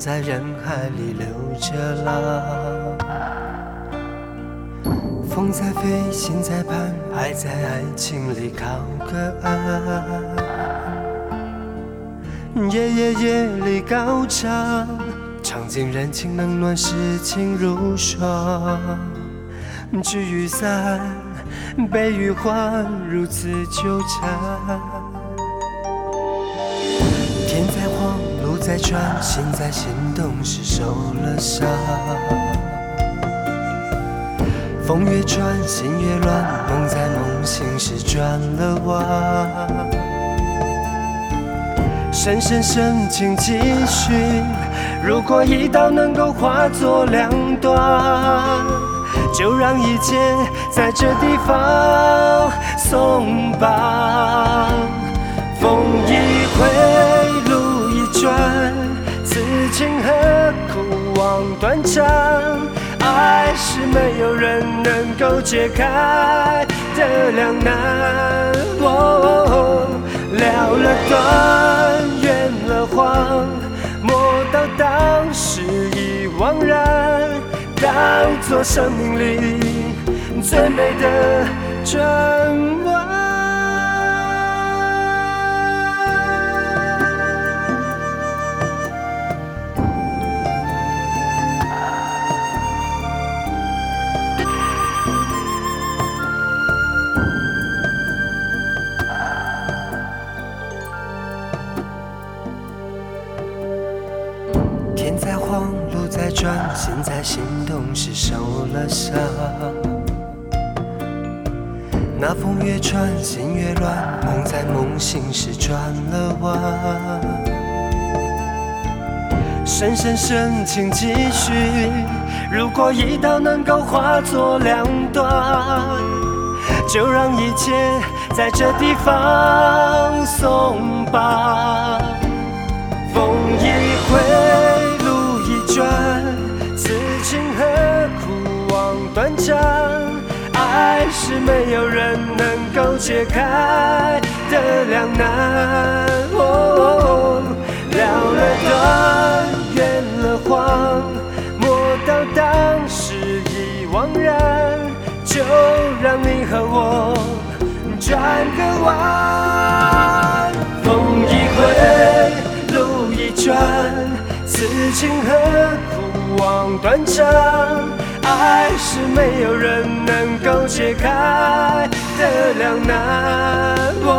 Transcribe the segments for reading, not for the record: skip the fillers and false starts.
在人海里流着浪。风在飞，心在盼，爱在爱情里靠个岸。夜夜夜里高唱，唱尽人情冷暖，世情如霜。聚与散，悲与欢，如此纠缠。天在晃，路在转，心在心动时受了伤。风越转，心越乱，梦在梦醒时转了弯。深深深情继续，如果一刀能够化作两段，就让一切在这地方松绑。风一回，路一转，此情何苦望断肠？爱是没有人能够解开的两难。了了断，圆了谎，莫道当时已惘然，当作生命里最美的转弯。天在晃，路在转，心在心动时受了伤。那风越穿，心越乱，梦在梦醒时转了弯。深深深情继续，如果一刀能够化作两段，就让一切在这地方松绑。风一回，路一转，此情何苦望断肠？爱是没有人能够解开的两难。了了断，圆了谎，莫道当时已惘然，就让你和我转个弯。风一回，路一转，此情何苦望断肠？爱是没有人能够解开的两难。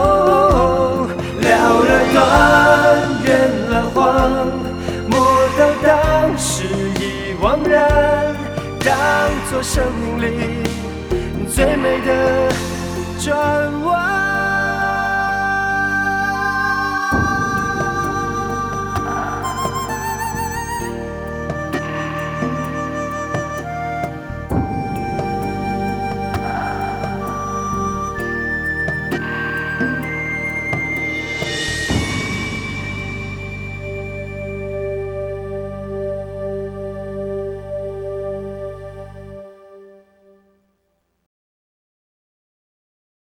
了了断，圆了谎，莫道当时已惘然，当作生命里最美的转弯。